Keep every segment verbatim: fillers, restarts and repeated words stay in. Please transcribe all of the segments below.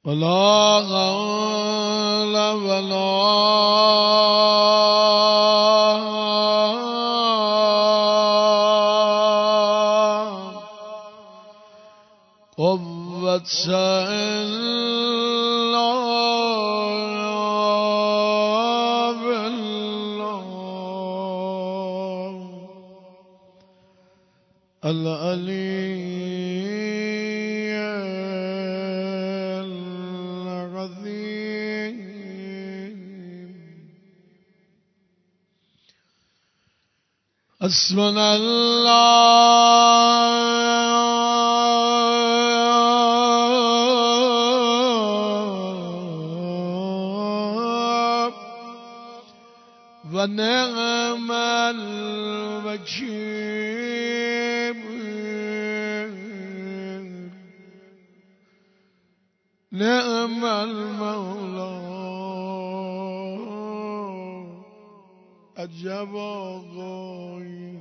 ولا حول ولا قوة إلا بالله العلي حسبنا الله ونعم الوكيل نعم المولى عجب آقای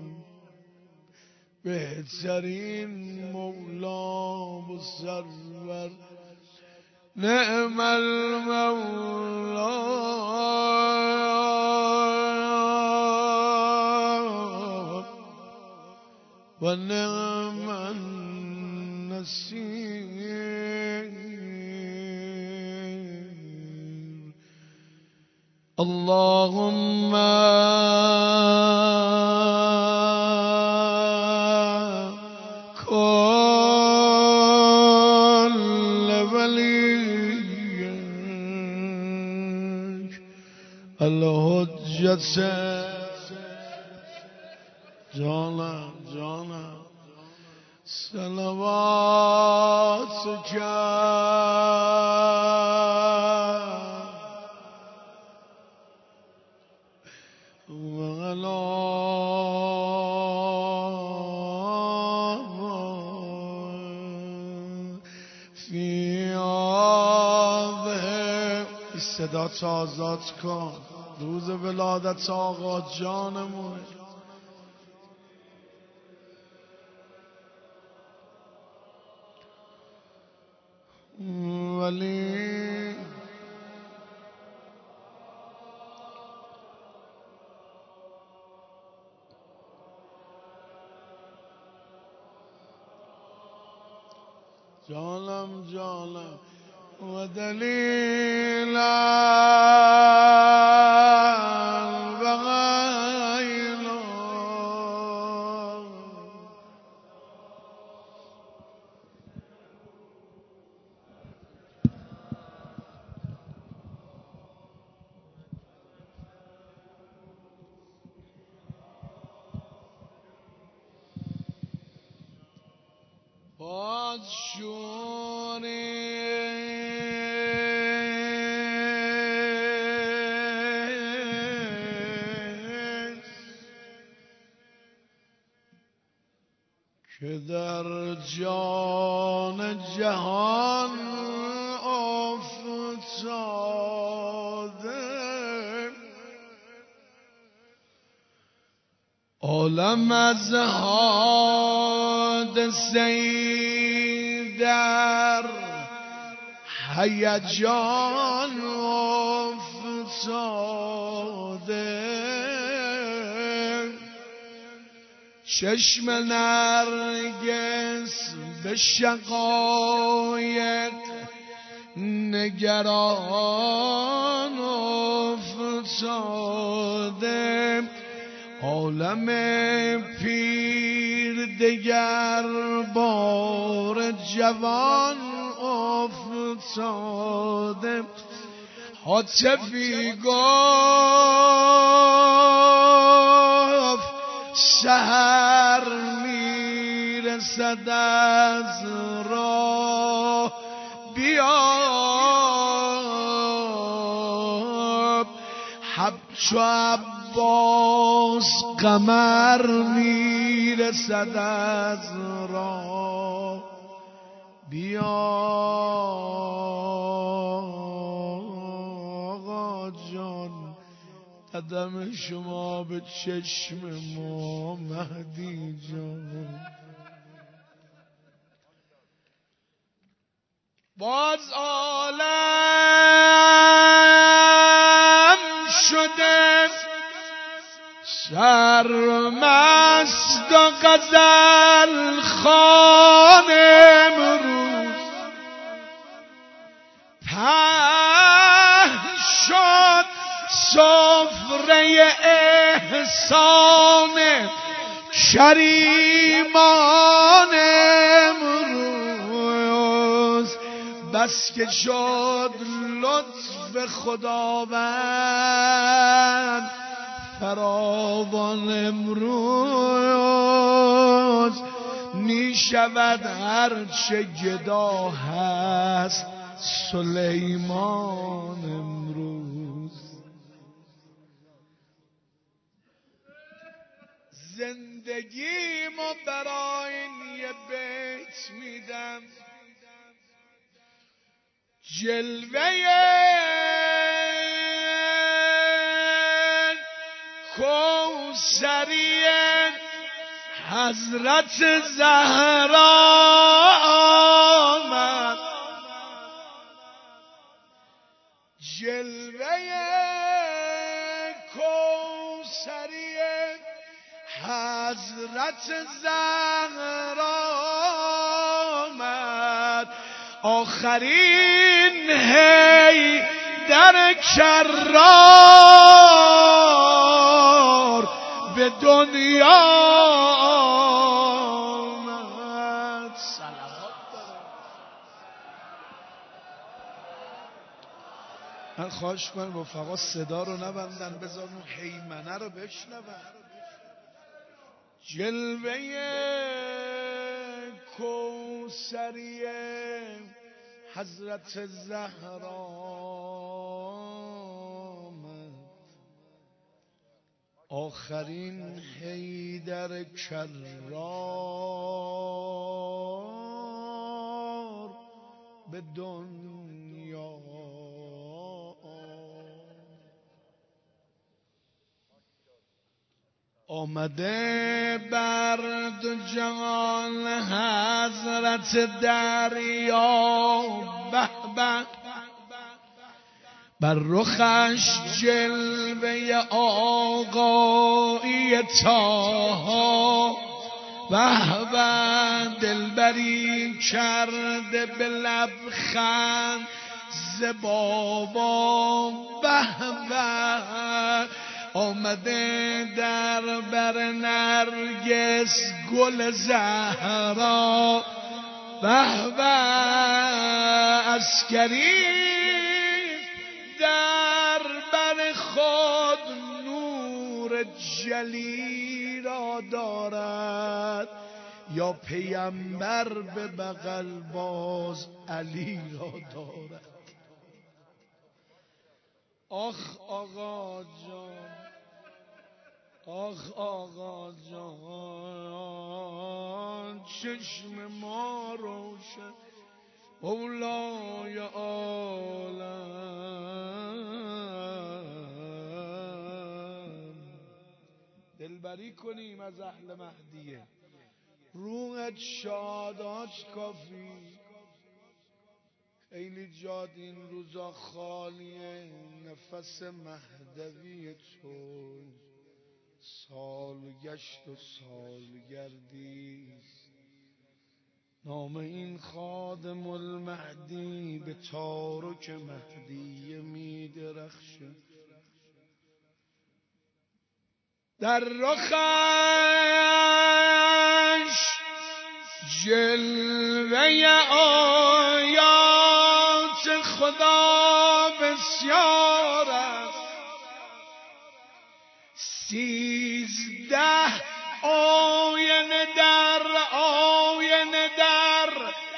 بهترین مولا و سرور نعم المولا و نعم النصیر اللهم كل وليك الحجة جانا جانا صلواتك صدا تو آزاد کن روز ولادت آقا جانمونه ولی جانم جانم و دلیل البغیل پادشوری که در جان جهان افتاده عالم از حادثه‌ای در هیجان افتاده چشم نرگس به شقایق نگران افتاده عالم پیر دگر بار جوان افتاده حاطفی گفت سحر میرسد از راه بیاب حبچو عباس قمر میرسد از راه بیا آقا جان قدم شما به چشم ما مهدی جان باز آل سرمست و غزل خوان امروز پهن شد سفره احسان کریمان امروز بس که شد لطف خداوند فراوان امروز می شود هرچه گدا هست سلیمان امروز. زندگیمو برای این یه بیت میدم، جلوه کوثری حضرت زهرا آمد، جلوه کوثری حضرت زهرا آمد، آخرین هی در کرار به دنیا آمد. صلوات داره. من خواهش کنم رفقا صدا رو نبندن، بذار اون هیمنه رو بشنون. جلوه کوثری حضرت زهرا آمد، آخرین حیدر کرار به دنیا آمده، بر دو جهان حضرت دریا به به، بر رخش جلوه آقایی طاها به به، دلبری کرده به لبخند ز بابا به به، آمده در بر نرگس گل زهرا به به، عسکری در بر خود نور جلی را دارد، یا پیمبر به بغل باز علی را دارد. آخ آقا جان، آخ آقا جان، چشم ما روشن اولای عالم، دلبری کنیم از اهل مهدیه، روحت شاداش کافی، خیلی جاد این روزا خالیه، نفس مهدوی تو سالگشت و سالگردیست، نام این خادم المهدی به تارک مهدی می درخشه، در رخش جلوه آیات خدا بسیار است، سیزده آینه در آینه در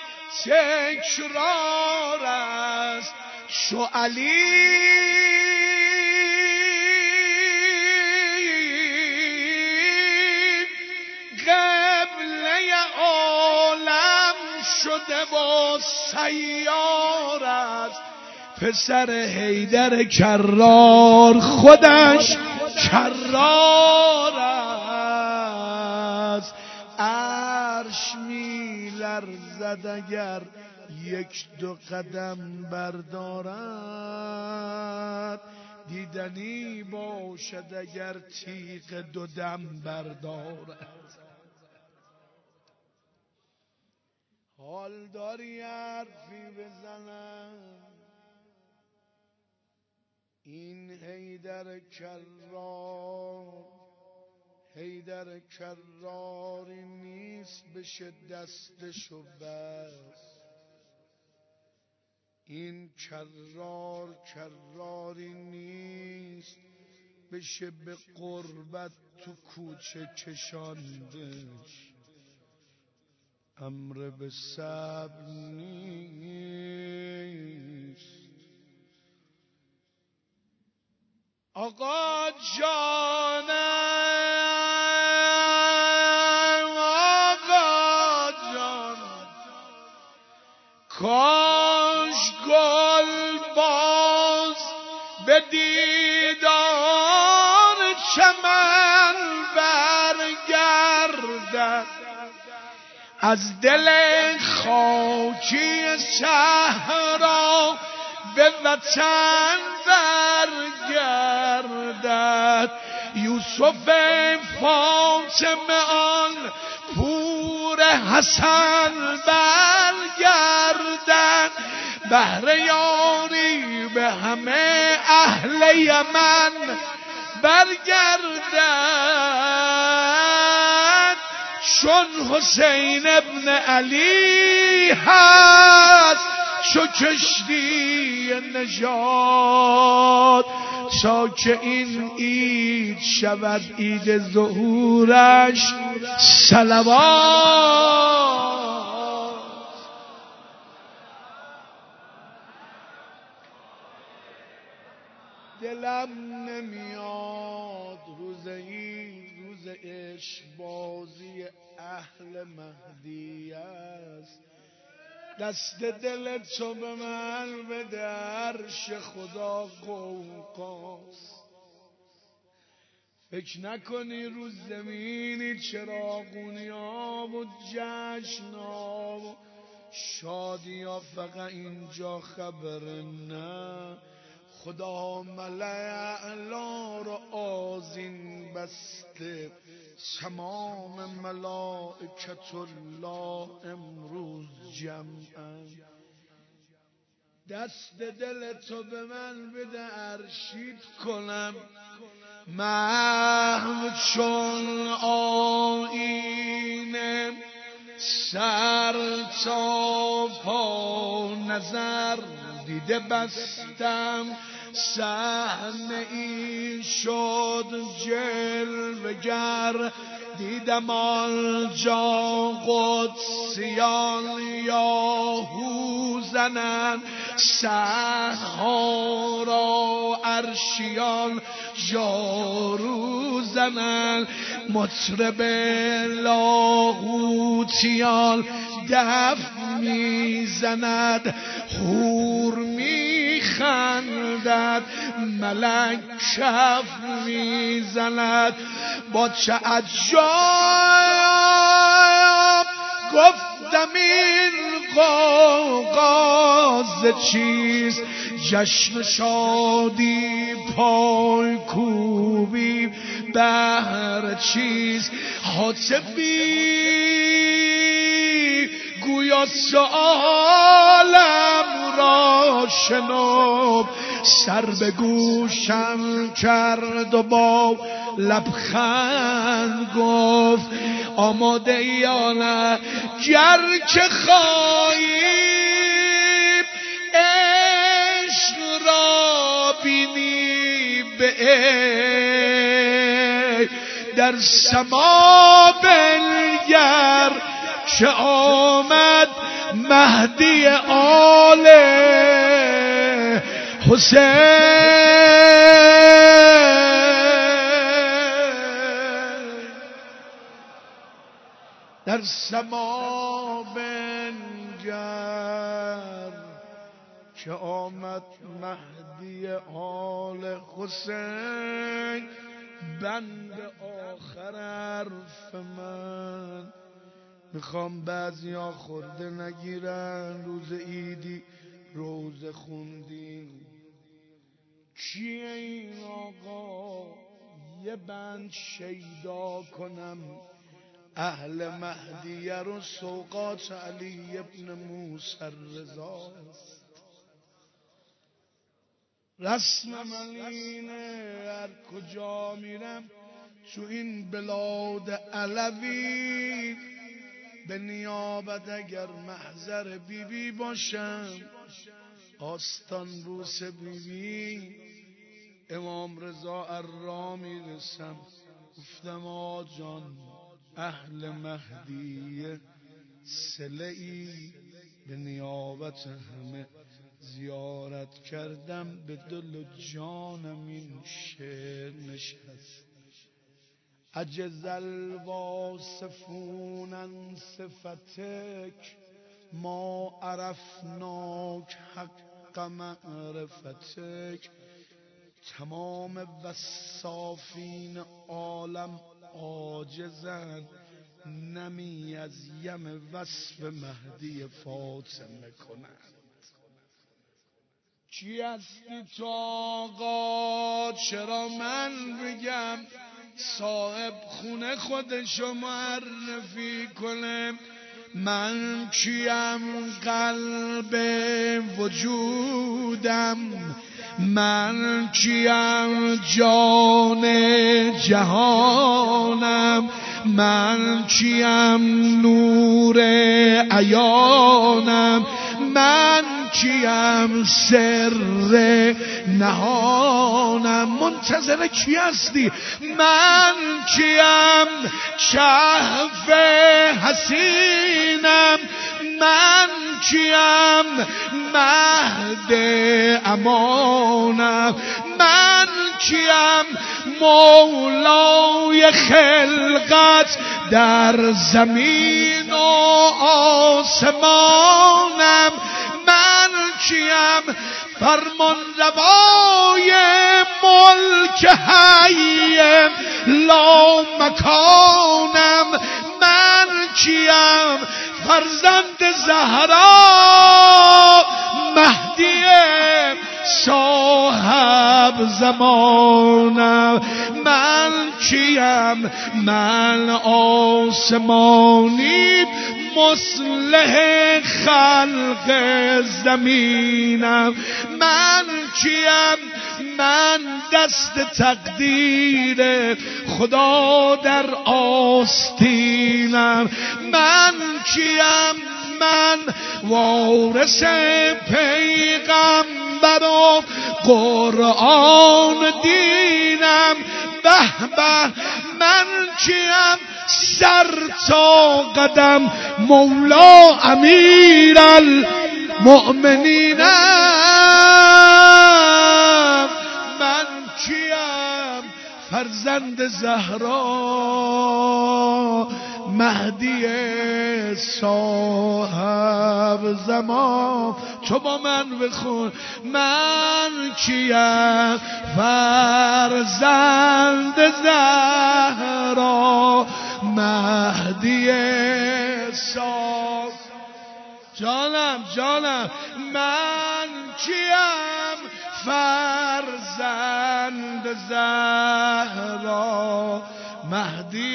تکرار است، شو علی قبله عالم شده و سیار است، پسر حیدر کرار خودش کرار است، عرش می لرزد اگر یک دو قدم بردارد، دیدنی باشد اگر تیغ دو دم بردارد. حال داری حرفی بزنم این حیدر کرار، حیدر کراری نیست بشه دستشو بست. این کرار کراری نیست بشه به قربت تو کوچه کشاندش. امر به صبر نیست. آقا جانم، آقا جان، کاش گل باز به دیدار چمن برگردد، از دل خاکی صحرا به وطن برگردد. یوسف فاطمه آن پور حسن برگردد، بهر یاری به همه اهل یمن برگردد. چون حسین ابن علی هست چو کشتی نجات، تا که این عید شود عید ظهورش صلوات. دلم نمیاد روز عید روز عشق بازی اهل مهدی است. دست دل تو به من بده، عرش خدا قوقاست. فکر نکنی رو زمینی چراغونی ها و جشن ها و شادی ها فقط اینجا خبر، نه. خدا ملأ اعلی رو آذین بسته، تمام ملائکت الله امروز جمعن. دست دل تو به من بده ارشید کنم، محو چون آینه سر تا پا نظر دیده بستم. صحنه ای شد جلوگر، دیدم آنجا قدسیان یاهو زنن، صحنها را عرشیان جارو زنن، مطرب لاهوتیان دف میزند، حور میخندد، ملک کف میزند. با چه عجاب گفتم این غوغا چیست، جشن شادی پای کوبی بهر چیست. حاطفی گویا سؤالم را شنود، سر به گوشم کرد و با لبخند گفت آماده یا نه گر که خواهی عشق را بینی به عین، در سما بنگر که آمد مهدی آل حسین. در سما بنگر که آمد مهدی آل حسین. بند آخر حرف من میخوام بعضی ها خورده نگیرن. روز عیدی روزه خوندیم، چیه این آقا؟ یه بند شیدا کنم اهل مهدیه رو سوقات علی ابن موسی رضاست. رسم من اینه هر کجا میرم تو این بلاد علوی به نیابت اگر محضر بیبی بی باشم آستان بوس بیبی بی امام رضا ارا میرسم گفتم آجان اهل مهدیه سلعی به نیابت همه زیارت کردم به دل و جانم این شعر نشست. عجز الواصفون عن صفتک ما عرفناک حق معرفتک. تمام وصافین عالم عاجزند نمی از یم وصف مهدی فاطمه کنند. چی هستی تو آقا؟ چرا من بگم؟ صاحب خونه خودشو معرفی کنه. من کیم؟ قلب وجودم. من کیم؟ جان جهانم. من کیم؟ نور عیانم. من کیم؟ سر نهانم. منتظر کی هستی؟ من کیم؟ کهف حسینم. من کیم؟ مهد امانم. من کیم؟ مولای خلقت در زمین و آسمانم. من کیم؟ فرمان روای ملک حی لا مکانم. من کیم؟ فرزند زهرا مهدی صاحب زمانم. من کیم؟ من آسمانی مصلح خلق زمینم. من کیم؟ من دست تقدیر خدا در آستینم. من کیم؟ من وارث پیغمبر و قرآن دینم. به به من کیم؟ سر تا قدم مولا امیر المؤمنینم. من کیم؟ فرزند زهرا مهدی صاحب زمان. تو با من بخون. من کیم؟ فرزند زهرا مهدی صاحب. جانم جانم. من کیم؟ فرزند زهرا مهدی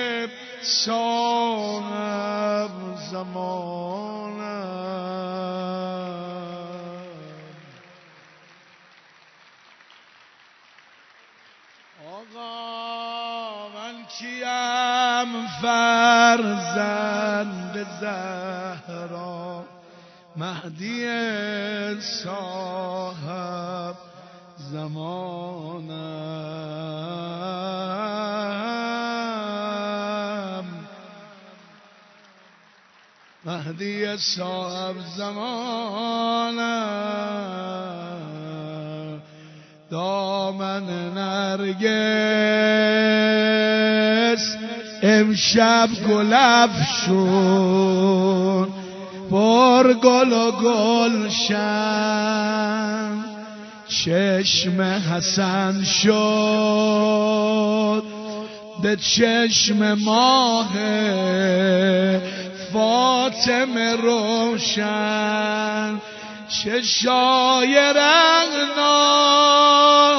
صاحب زمانم. آقا من کیم؟ فرزند زهرا مهدی صاحب زمانم. مهدی صاحب زمانم. دامن نرگس امشب گل افشون پر گل و گلشن. چشم حسن شد به چشم ماه فاطمه روشن. چشای رغنا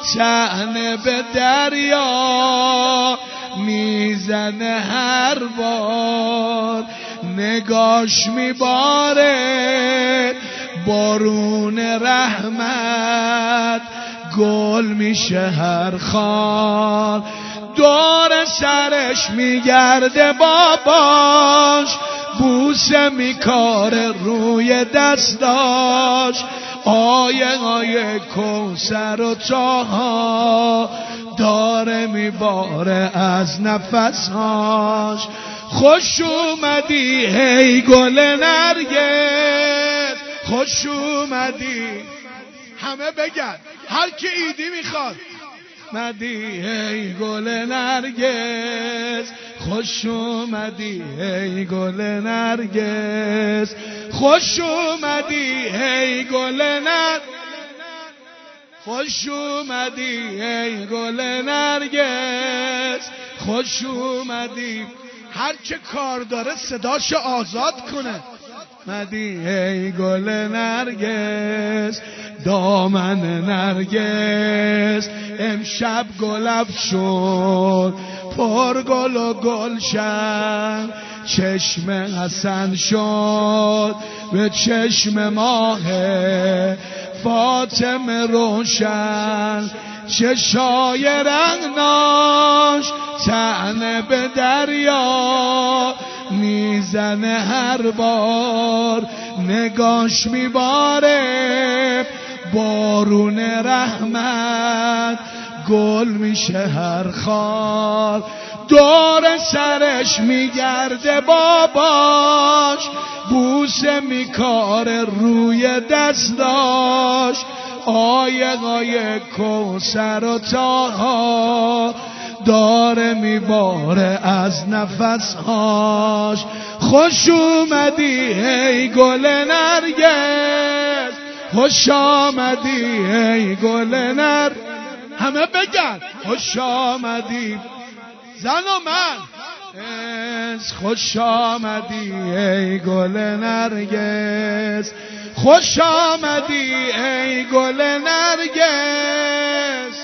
طعنه به دریا میزنه هر بار، نگاش میباره بارون رحمت، گل میشه هر خار. دور سرش میگرده باباش، بوسه میکاره روی دستاش. آیه آیه کوثر و طاها داره میباره از نفسهاش. خوش اومدی هی گل نرگس، خوش اومدی. همه بگن هر کی ایدی میخواد. مدی هی گل نرگس، خوش اومدی هی گل نرگس، خوش اومدی هی گل نرگس، خوش اومدی ای گل نرگس، خوش اومدی. هر که کار داره صداش آزاد کنه. مدی ای گل نرگس، دامن نرگس امشب گلب شد، پر گل و گلشن. چشم حسن شد به چشم ماه فاطمه روشن. چشای رنگناش طعنه به دریا میزنه هر بار، نگاش میباره بارون رحمت، گل میشه هر خار. دور سرش میگرده باباش، بوسه میکاره روی دستاش. آیه آیه کوثر و طاها داره میباره از نفسهاش. خوش اومدی ای گل نرگس، خوش آمدی ای گل نر. همه بگن خوش آمدی زن و من. خوش آمدی ای گل نرگس، خوش آمدی ای گل نرگس،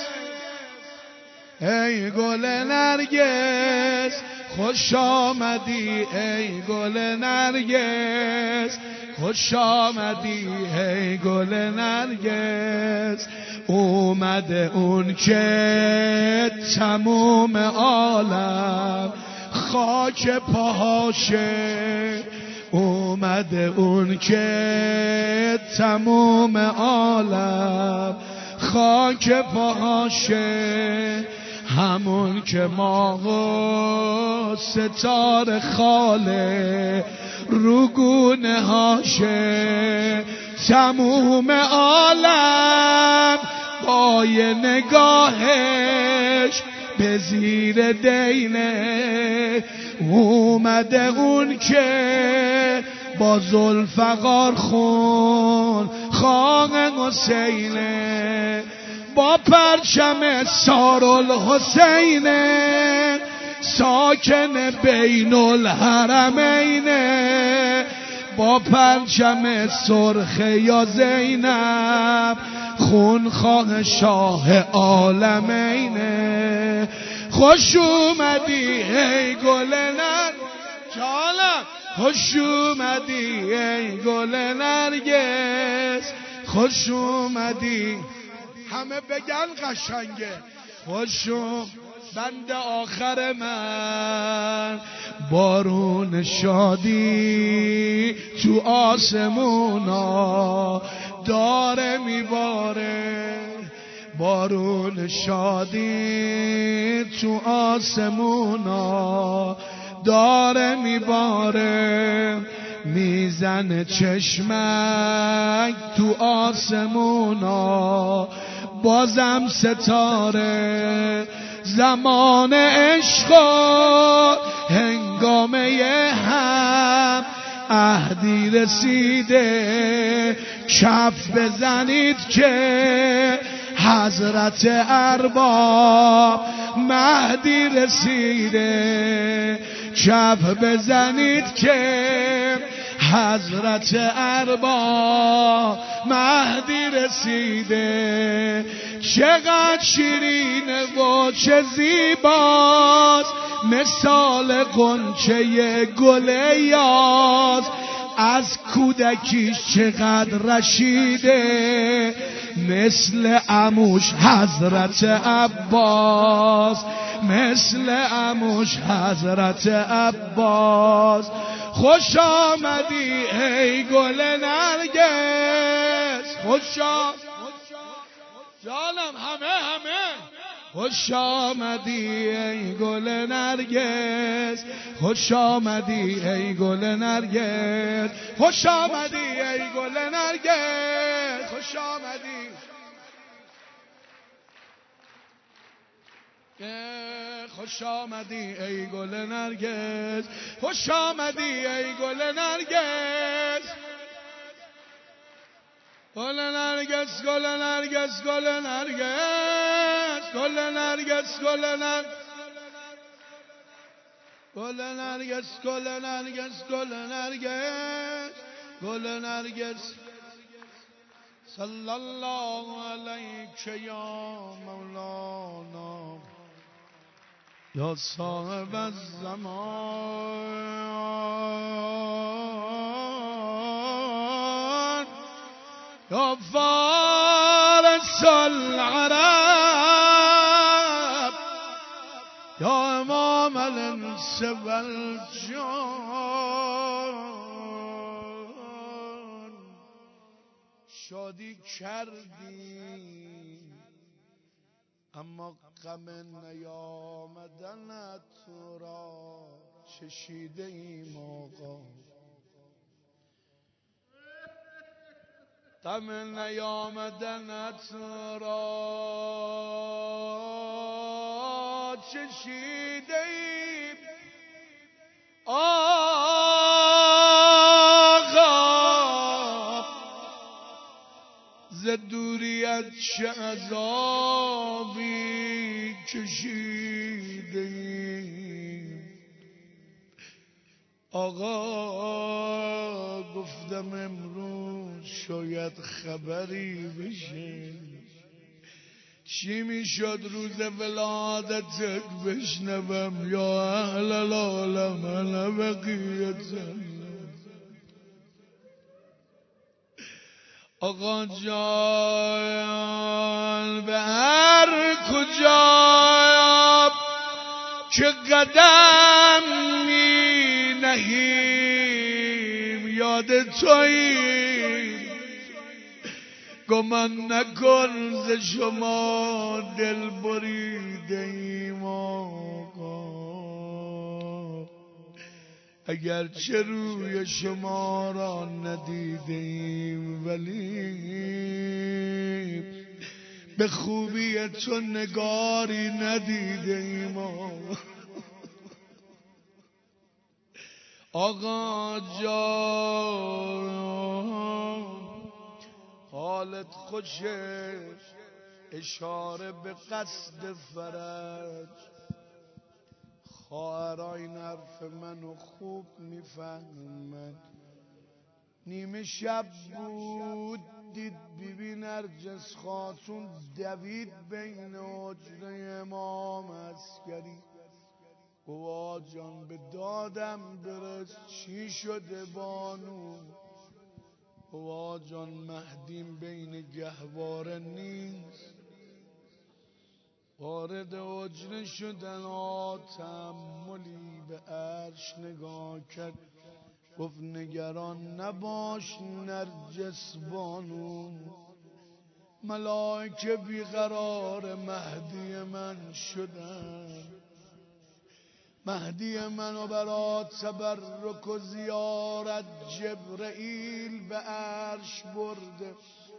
ای گل نرگس. خوش آمدی ای گل نرگس، خوش آمدی ای گل نرگس. اومده اون که تموم عالم خاک پاهاشه، اومده اون که تموم عالم خاک پاهاشه. همون که ماه و ستاره خاله رو گونه هاشه. تموم عالم با یه نگاهش به زیر دینه. اومده اون که با ذوالفقار خون خاق حسینه، با پرچم سارالحسینه، ساکن بین الحرمینه. با پرچم سرخ یا زینب، خونخواه شاه عالمینه. خوش اومدی ای گل نر جانم، خوش اومدی ای گل نرگس، خوش اومدی. همه بگن قشنگه خوش اومدی. بند آخر من بارون شادی تو آسمونا داره میباره، بارون شادی تو آسمونا داره میباره. میزنه چشمک تو آسمونا بازم ستاره. زمان عشق و هنگامه هم عهدی رسیده، کف بزنید که حضرت ارباب مهدی رسیده. کف بزنید که حضرت ارباب مهدی رسیده، چقدر شیرینه و چه زیباست، مثال غنچه گل یاس، از کودکیش چقدر رشیده، مثل عموش حضرت عباس، مثل عموش حضرت عباس. خوش آمدی ای گل نرگس، خوش آمدی جانم همه همه، خوش آمدی ای گل نرگس، خوش آمدی ای گل نرگس، خوش آمدی ای گل نرگس، خوش آمدی، خوش آمدی ای گل نرگس، خوش آمدی ای گل نرگس، گل نرگس گل نرگس گل نرگس گل نرگس گل نرگس گل نرگس گل نرگس گل نرگس گل نرگس. صلی الله علیک یا مولانا یا صاحب الزمان یا فارس العرب یا امام الانس والجان. شادی کردی اما غم نیامدنت را چشیده ایم آقا، غم نیامدنت را چشیده ایم آقا، ز دوریت چه عذابی کشیده ایم آقا. گفتم امروز شاید خبری بشه، چی میشد روز ولادتت بشنوم یا اهل العالم انا بقیت آقا جان. به هر کجا که قدم می نهیم یاد توییم، گمان نکن ز شما دل بریده ایم آقا، اگر چه روی شما را ندیده ایم ولی به خوبی تو نگاری ندیده ایم آقا جان. حالت خوشه، اشاره به قصد فرج، خواهرها این حرف منو خوب میفهمن. نیمه شب بود دید بیبی نرجس خاتون دوید بین حجره امام عسکری. گوا جان به دادم برس چی شده بانو؟ گوا جان مهدیم بین گهواره نیست. وارد حجره شدن ها تأملی به عرش نگاه کرد، گفت نگران نباش نرجس بانو، ملائکه بیقرار مهدی من شدن، مهدی منو برات تبرک و زیارت جبرئیل به عرش برده،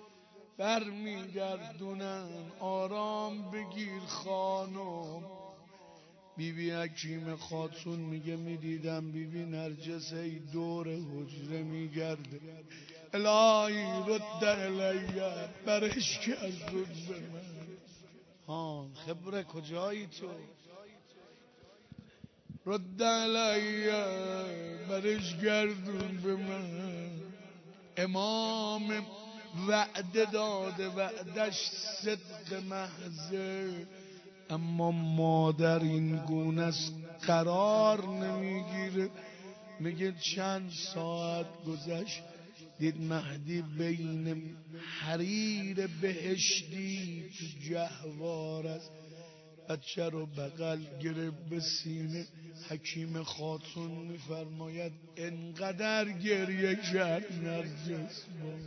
برمیگردونن. آرام بگیر خانم. بیبی حکیم خاتون میگه میدیدم بیبی نرجس ای دور حجره میگرده، الهی رد الیه، برش گردون به من. ها خبره کجایی تو؟ رد علی برش گردون به من. امام وعده داده، وعدش صدق محضه، اما مادر این گونه است قرار نمیگیره. میگه چند ساعت گذشت دید مهدی بین حریر بهشتی تو جهوار است. بچه رو بغل گرفت به سینه. حکیم خاتون میفرماید انقدر گریه کرد نرجس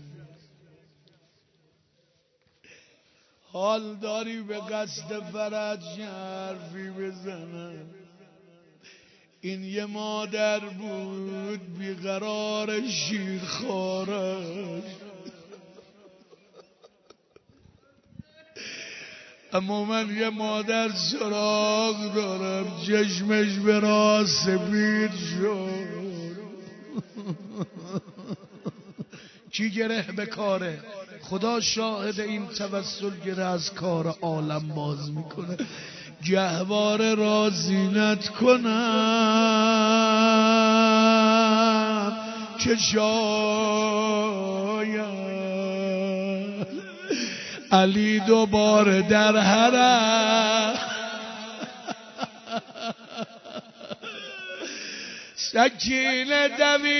حال داری به قصد فرج حرفی بزنم. این یه مادر بود بیقرار شیرخوارش، اما من یه مادر سراغ دارم چشمش به راه سفید شد. کی گره به کاره؟ خدا شاهد این توسل گره از کار عالم باز میکنه. گهواره را زینت کنم که شاید علی دوباره در حرم سکینه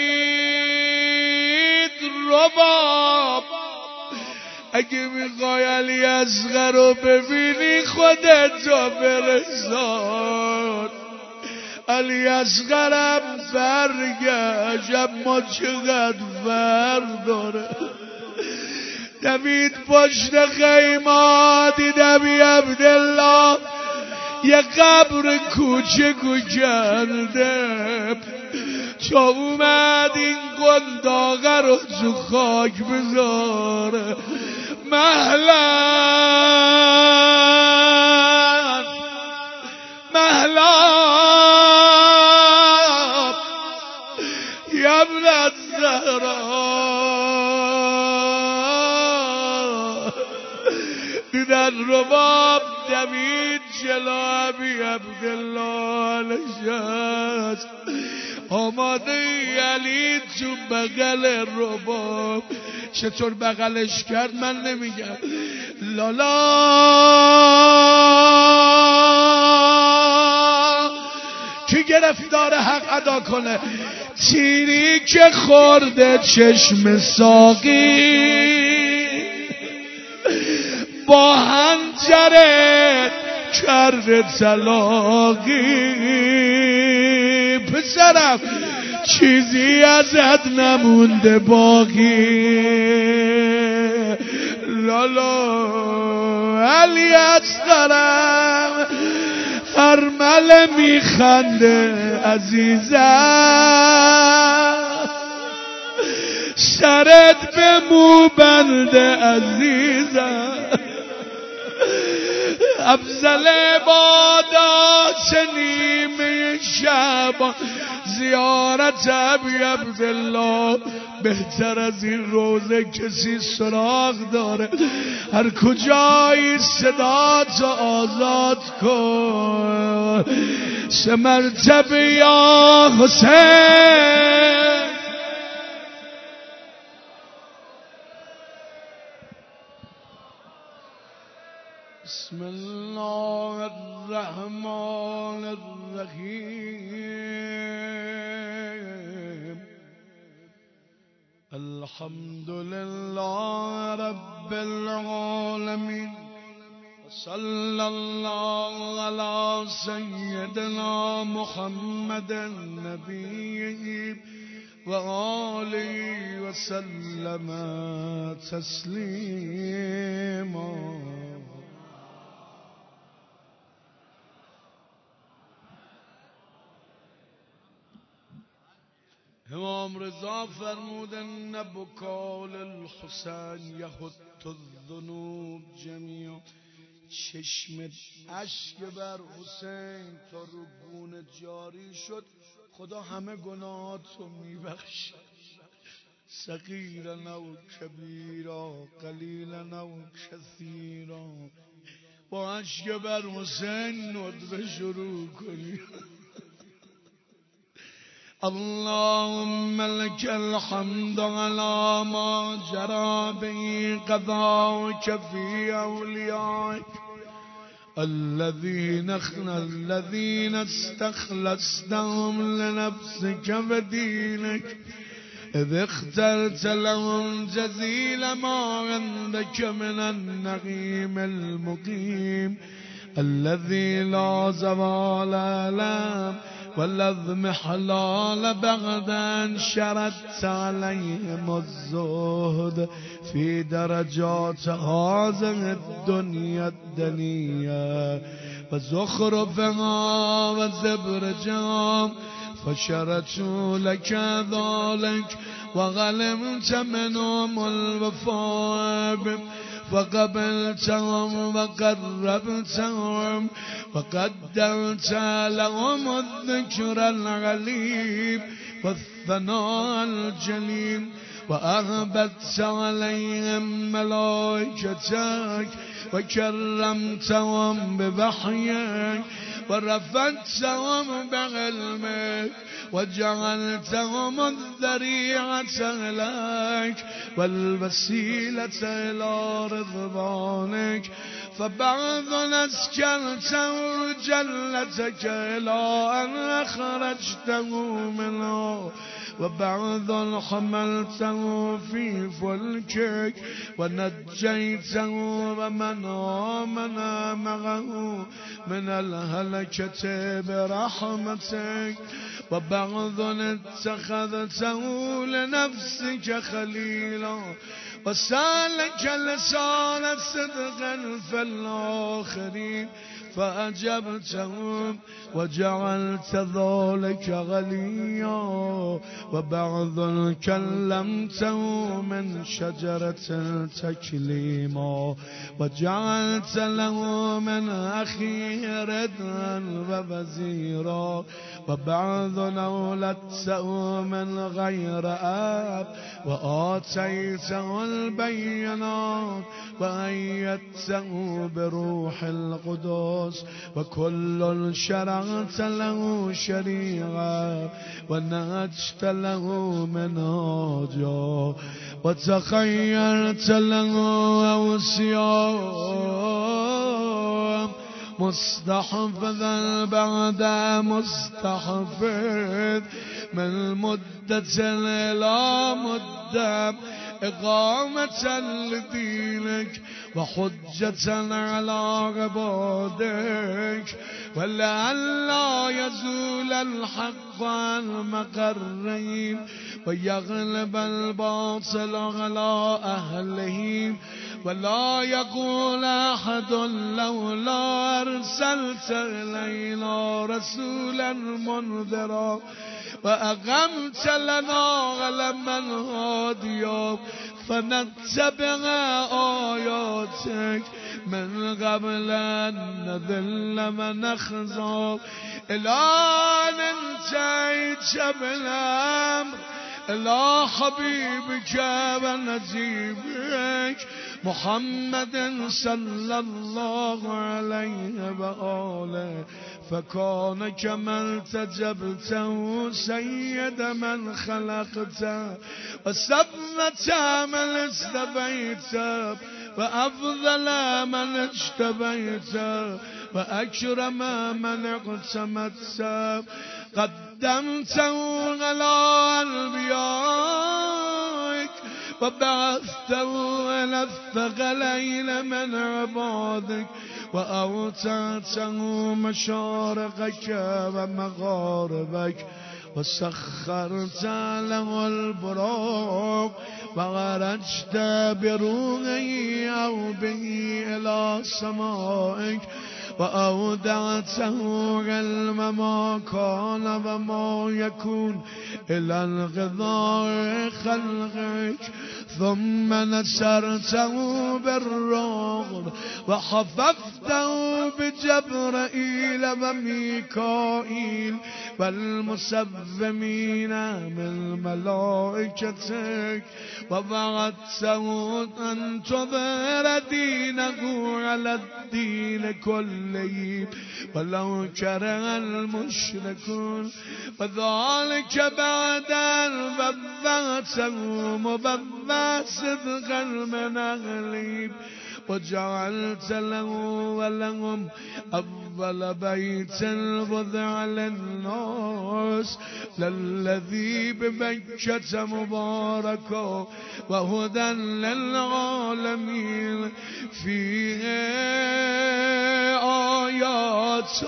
دوید رباب. اگه میخوای علی اصغر رو ببینی خودت رو برسان. علی اصغرم برگشت اما چقدر فرق داره. دوید پشت خیمه دیدم ای عبدالله یه قبر کوچکو کرده. تا اومد این قنداقه رو تو خاک بذاره. مهلا مهلا یا ابن الزهرا. دیدن رباب دوید جلو ابی عبدالله نشست. آماده علی تو بغل رباب. چطور بغلش کرد من نمیگم. لالا کی گرفتار حق ادا کنه؟ تیری که خورده چشم ساقی با هنجره کرده تلاقی. پسرم چیزی ازت نمونده باقی. لالا علی اصغرم ارمله میخنده عزیزم. سرت به مو بنده عزیزم. افضل عبادات نیمه شب زیارت ابی عبدالله. بهتر از این روزه کسی سراغ داره؟ هر کجایی صدا تو آزاد کن. سه مرتبه یا حسین. بسم الله الرحمن الرحیم. الحمد لله رب العالمین. صلی الله علی سیدنا محمد النبی و آله و سلم تسلیما. امام رضا فرمودن بکال الحسین یحط الذنوب جمیعا. چشم اشک بر حسین تا رو گونه جاری شد خدا همه گناهاتو میبخشه. صغیرا و کبیرا قلیلا و کثیرا. با اشک بر حسین ندبه شروع کنی. اللهم لك الحمد على ما جرى به قضاؤك في أوليائك الذين الذين استخلصتهم لنفسك ودينك، إذ اخترت لهم جزيل ما عندك من النعيم المقيم الذي لا زوال له ولا اضمحلال بعد أن شردت عليهم الزهد في درجات هذه الدنيا الدنيا وزخرفها وزبرجها، فشرتوا لك ذلك وغلمت منهم الوفاء فقبلتهم وقربتهم وقدرت لهم الذكر العليم والثناء الجليل، وأهبت عليهم ملائكتك وكرمتهم بوحيك ورفعتهم بعلمك وجعلتهم الذريعة إليك والوسيلة إلى رضوانك، فبعض أسكنته جلتك إلى أن أخرجته منه، وبعض حملته في فلكك ونجيته ومن آمن معه من الهلكة برحمتك، وبعض اتخذته لنفسك خليلا وسالك لسان صدق في الآخرين فأجبتهم وجعلت ذلك غليا، وبعض كلمته من شجرة تكليما وجعلت له من أخيه ردا ووزيرا، وبعض أولدته من غير أب وآتيته البينات وأيدته بروح القدس، وكل شرعت له شريعة ونهجت له منهاجا وتخيرت له أوصياء مستحفظا بعد مستحفظ من مدة إلى مدة إقامة لدينك وحجة على عبادك، ولئلا يزول الحق عن مقرين ويغلب الباطل على أهله، ولا يقول أحد لولا أرسلت إلينا رسولا منذرا وأقمت لنا علما هاديا فنتبع آياتك من قبل أن نذل ونخزى، إلى أن انتهيت بالأمر إلى حبيبك ونجيبك محمد صلى الله عليه وآله، فكان كما التجبته سيد من خلقته وسبت من استبيته وأفضل من اجتبيته وأكرم من اقتمته، قدمته على أنبيائك وبعثته إلى الثقلين من عبادك وأوتعته مشارقك ومغاربك وسخرت له البراق وغرجت بروحه أو به إلى سمائك وأودعته علم ما كان وما يكون إلى انقضاء خلقك، ثم نشرته بالروح وحفظته بجبرائيل وميكائيل والمسومين من ملائكتك، ووعدته أن تظهر دين دينه على الدين كله ولو كره المشركون وذلك بعد البذات مبذات صدقا من أهلي وجعلت له ولهم أفضل بيت وضع للناس للذي بمكة مباركا وهدى للعالمين فيه آيات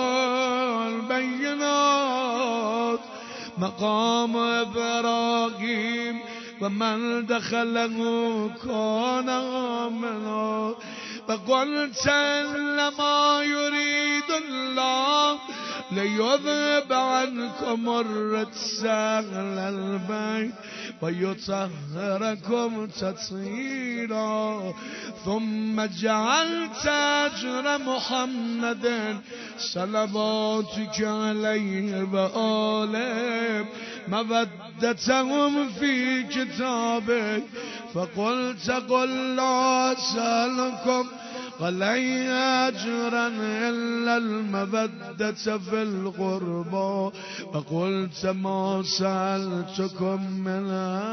بينات مقام إبراهيم ومن دخله كان آمنا فقلت إنما يريد الله ليذهب عنكم الرجس أهل البيت ويطهركم تطهيرا ثم جعلت أجر محمد صلواتك عليه وآله مودتهم في كتابك فقلت قل لا أسألكم عليه أجرا إلا المودة في القربى فقلت ما سألتكم من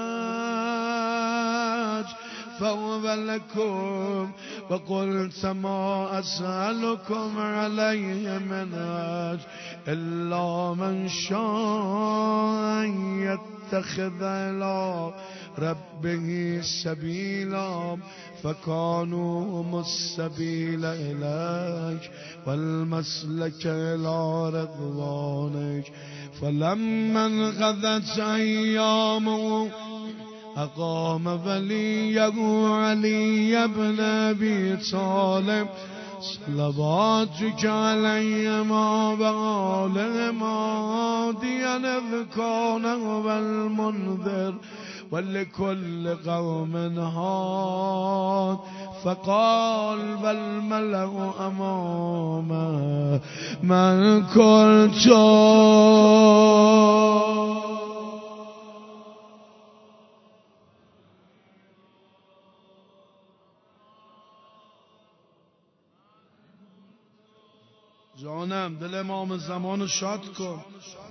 أجر فهو لكم وقلت ما أسألكم عليه من أجر إلا من شاء أن يتخذ إلى ربه سبيلا فكانوا هم السبيل إليك والمسلك إلى رضوانك فلما انقضت أيامه أقام وليه علي بن أبي طالب صلواتك عليه ما بقاله ماضيا إذ كان هو المنذر ولكل قوم هاد فقال والملأ أمامه من كنت جانم دل امام زمان شاد کن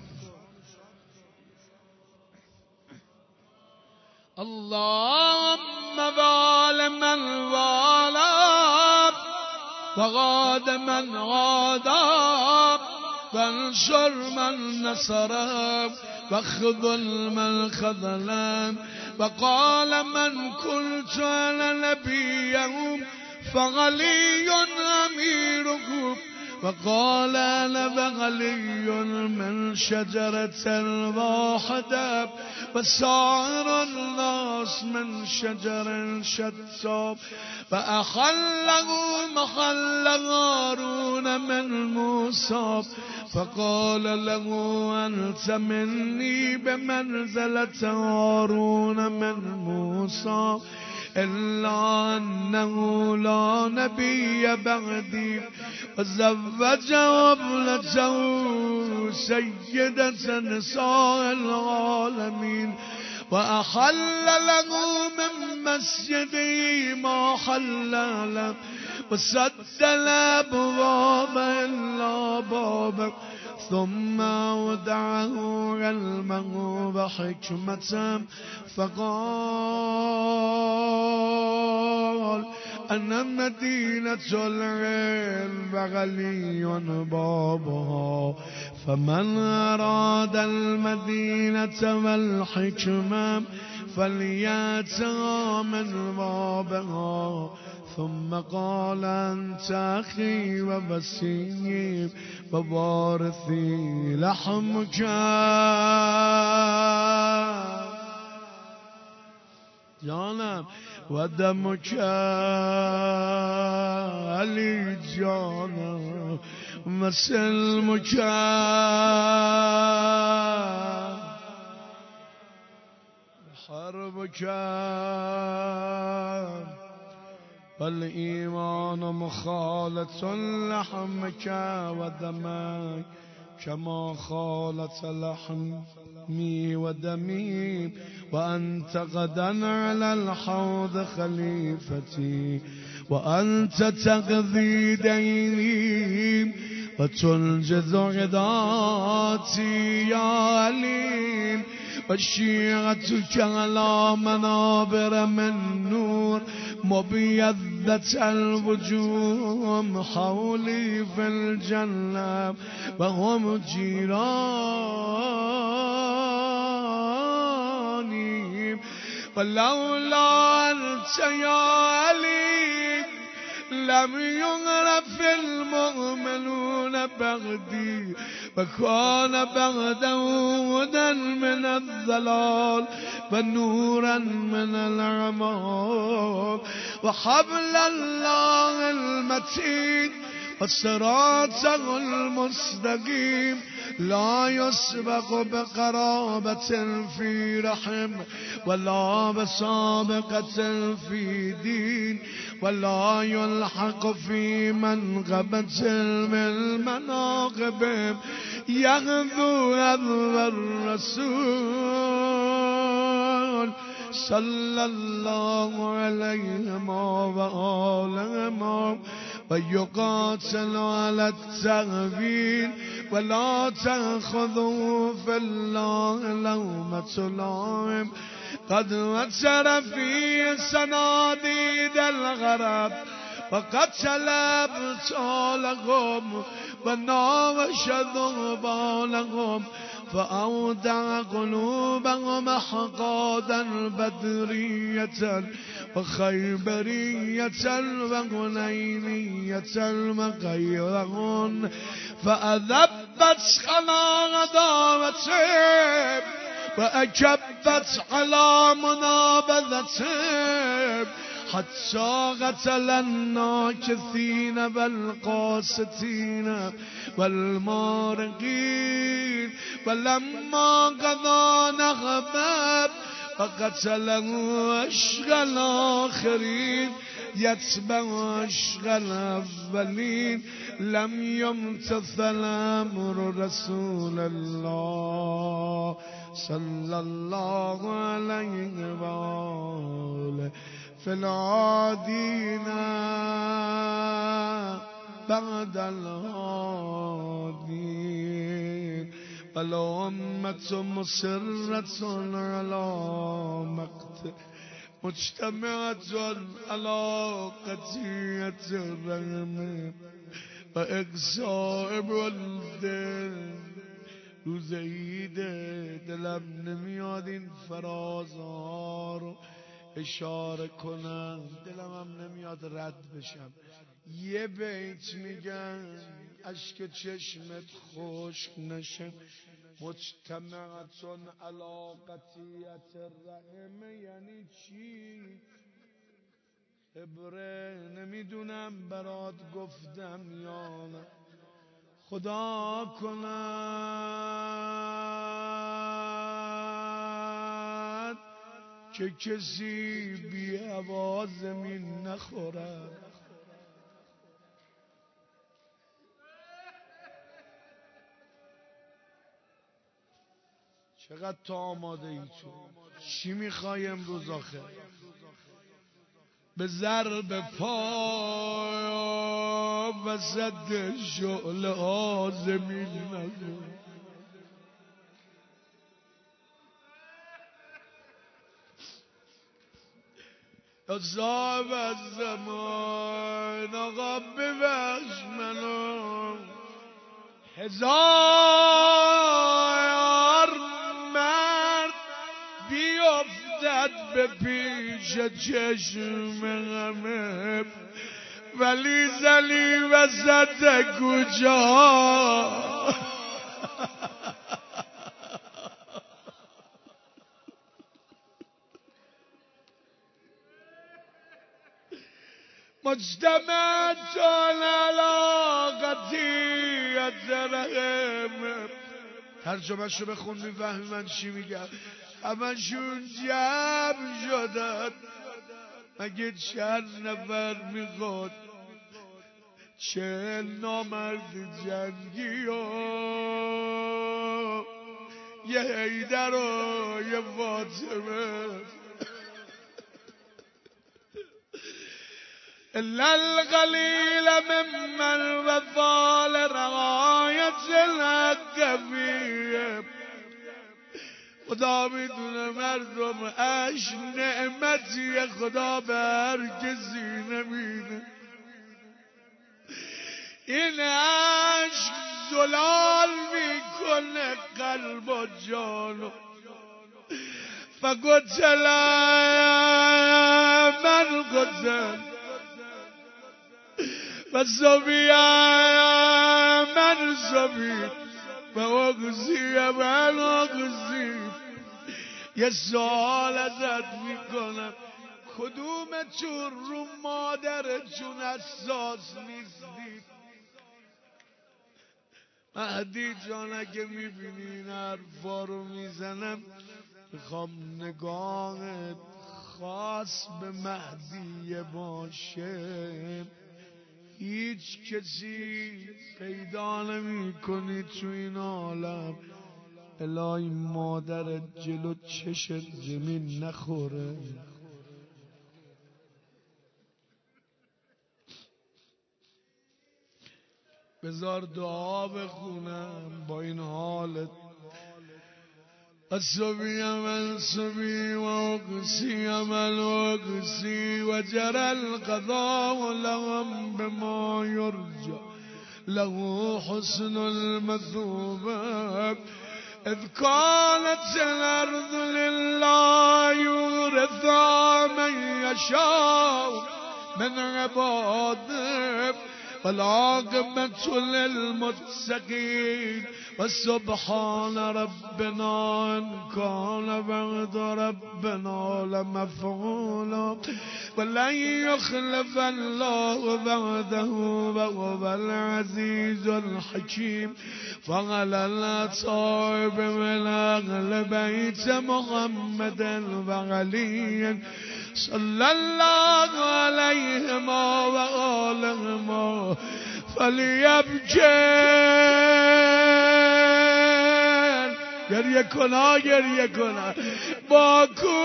اللهم وال من والا وغاد من غادا وانشر من نصرا واخذل من خذلا وقال من كنت على نبيهم فعلي أميره وقال أنا وعلي من شجرة واحدة وسائر الناس من شجر شتى فأخله محل هارون من موسى فقال له أنت مني بمنزلة هارون من موسى إلا أنه لا نبي بعدي وزوجه ابنته سيدة نساء العالمين وأحل له من مسجده ما حل له وسد الأبواب إلا بابه ثم أودعه علمه وحكمة فقال أنا مدينة العلم وغلي بابها فمن أراد المدينة والحكمة فليأتها من بابها ثم قال أنت أخي ووسيم ووارثي لحمك جانم ودمك علي جانم وسلمك حربك والإيمان مخالط لحمك ودمك كما خالط لحمي ودمي وأنت غدا على الحوض خليفتي وأنت تقضي ديني وتنجز غداتي يا عليم وشيعتك على منابر من نور مبيضة الوجوه حولي في الجنة وهم جيراني ولولا أنت يا علي لم يغرف المؤمنون بغدي وكان بغدا هدى من الضلال ونورا من العمى وحبل الله المتين وصراطه المستقيم لا يسبق بقرابة في رحم ولا بسابقة في دين ولا يلحق في منقبة من مناقب يغدو أذو الرسول صلى الله عليه وآله ويقاتل على التغفير ولا تأخذوا في الله لومة لائم قد وتر في صناديد الغرب وقتل أبطالهم وناوش ذهبانهم فأودع قلوبهم أحقادا بدرية وخيبرية وغنيمية وغيرهن فأذبت على غداوتهم وأجبت على منابذتهم حتى قتل الناكثين والقاسطين والمارقين ولما قضى نغمه فقتله أشقى الآخرين يتبع أشقى الأولين لم يمتثل أمر رسول الله صلى الله عليه وآله في العادين بعد الهادين والأمة مصرة على مقت مجتمعة على قتية الرحم وإقصاء والدين روزیده دلم نمیاد این فرازها اشاره کنم دلم هم نمیاد رد بشم یه بیت میگن اشک چشمت خشک نشه مجتمعتون علی قطیعت الرحم یعنی چی؟ ابره نمیدونم برات گفتم یا نه خدا کند که کسی بی هوا زمین نخورد چقدر تو آماده ای تو چی میخوای امروز آخر به ضرب پا وسط شعله ها زمین نخور یا صاحب الزمان آقا ببخش منو هزار مرد بیفتد به پیش چشم غمه ولی زلی وسط کوچه ها مجتمعتون علاقتی اترهم ترجمه شو بخون میفهمی من چی میگم همشون جمع شدن مگه چند نفر میخواد چه نامرد جنگی و یه حیدر و یه فاطمه إلا القليل ممن وفى لرعاية الأكفية. خدا میدونه مردم اش نعمتی خدا به هر کسی نمیده. این عشق زلال میکنه قلب و جانو. فقتل من قتل و صبی من صبی و اغزی من اغزی. یه سوال ازت میکنم، کدومتون رو مادرتون اساس نیستید؟ مهدی جان اگه میبینی این حرفا رو میزنم، میخوام نگاهت خاص به مهدی باشه. هیچ کسی پیدا نمی کنی تو این عالم الهی مادرت جلو چشت زمین نخوره. بذار دعا بخونم با این حالت. الصبي من صبي وأقسي من وأقسي وجرى القضاء لهم بما يرجى له حسن المثوبة. إذ كانت الأرض لله يورثها من يشاء من عباده والعاقبة للمتقين. وسبحان ربنا إن كان وعد ربنا لمفعولا ولن يخلف الله وعده وهو العزيز الحكيم. فعلى الأصحاب من أهل بيت محمد وعلي صلى الله عليهما وآلهما فلیبکن. گریه کنا گریه کنا با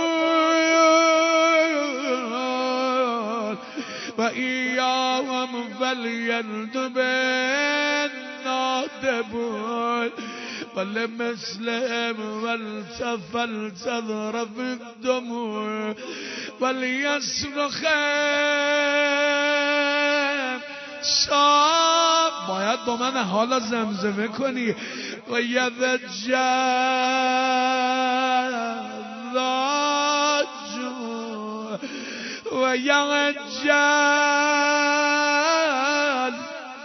کن و ایاهم فلیندبن نادبون ولمثلهم والتفل تذرف الدموع ولیصرخن. شام باید با من حالا زمزمه کنی و یذجل راجو و یغجل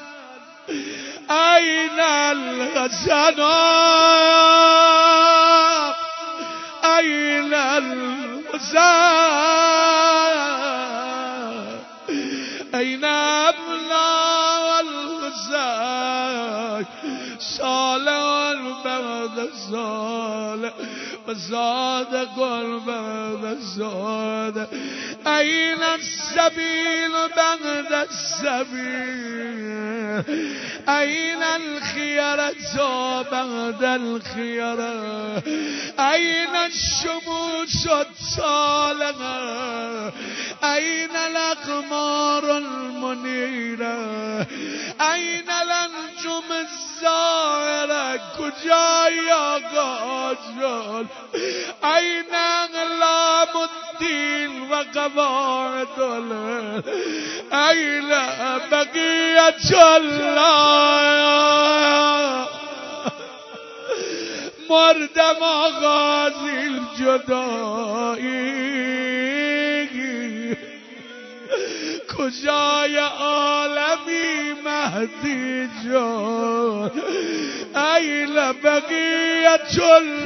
این الحسن این الحسن این ابناء الحسین صالح بعد صالح وصادق بعد صادق. أين السبيل بعد السبيل أين الخيرة بعد الخيرة أين الشموس الصالحة أين الأقمار المنيرة أين الأنجم الزاهرة کجای آقا جان؟ أين أقلام الدين وقواعد الله أين بقية الله؟ مردم آغازی الجدایی کجای عالمی مهدی جان؟ أين بقية